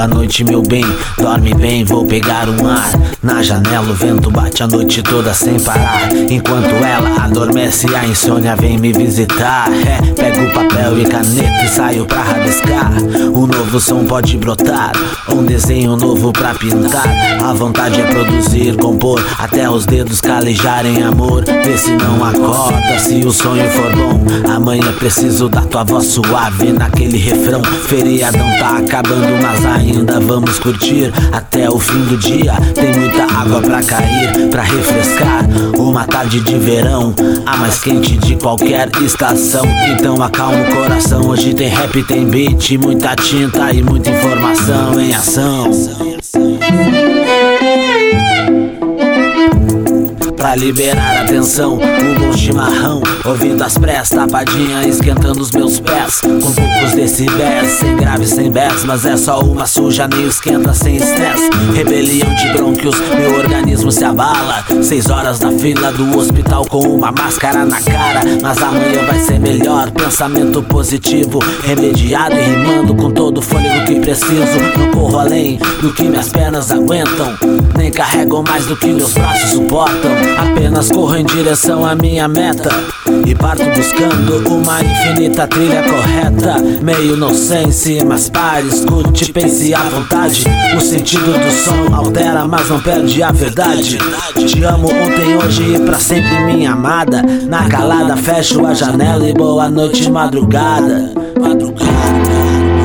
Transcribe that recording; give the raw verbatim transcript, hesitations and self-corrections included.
boa noite meu bem, dorme bem, vou pegar um ar. Na janela o vento bate a noite toda sem parar. Enquanto ela adormece a insônia vem me visitar. É, pego papel e caneta e saio pra rabiscar. Um novo som pode brotar, um desenho novo pra pintar. A vontade é produzir, compor, até os dedos calejarem amor. Vê se não acorda, se o sonho for bom. Amanhã preciso da tua voz suave naquele refrão. Feriadão tá acabando, mas ainda vamos curtir até o fim do dia. Tem muita água pra cair, pra refrescar. Uma tarde de verão, a mais quente de qualquer estação. Então acalma o coração, hoje tem rap, tem beat, muita tinta e muita informação em ação. Pra liberar a tensão, um bom chimarrão, ouvindo as press, tapadinha, esquentando os meus pés. Com poucos decibéis, sem grave, sem bés, mas é só uma suja, nem esquenta, sem estresse. Rebelião de brônquios, meu organismo se abala. Seis horas na fila do hospital com uma máscara na cara. Mas amanhã vai ser melhor, pensamento positivo, remediado e rimando com todo o fôlego que preciso. Não corro além do que minhas pernas aguentam, nem carrego mais do que meus braços suportam. Apenas corro em direção à minha meta e parto buscando uma infinita trilha correta. Meio nonsense, mas pare, escute, pense à vontade. O sentido do som altera, mas não perde a verdade. Te amo ontem, hoje e pra sempre, minha amada. Na calada fecho a janela e boa noite madrugada. Madrugada.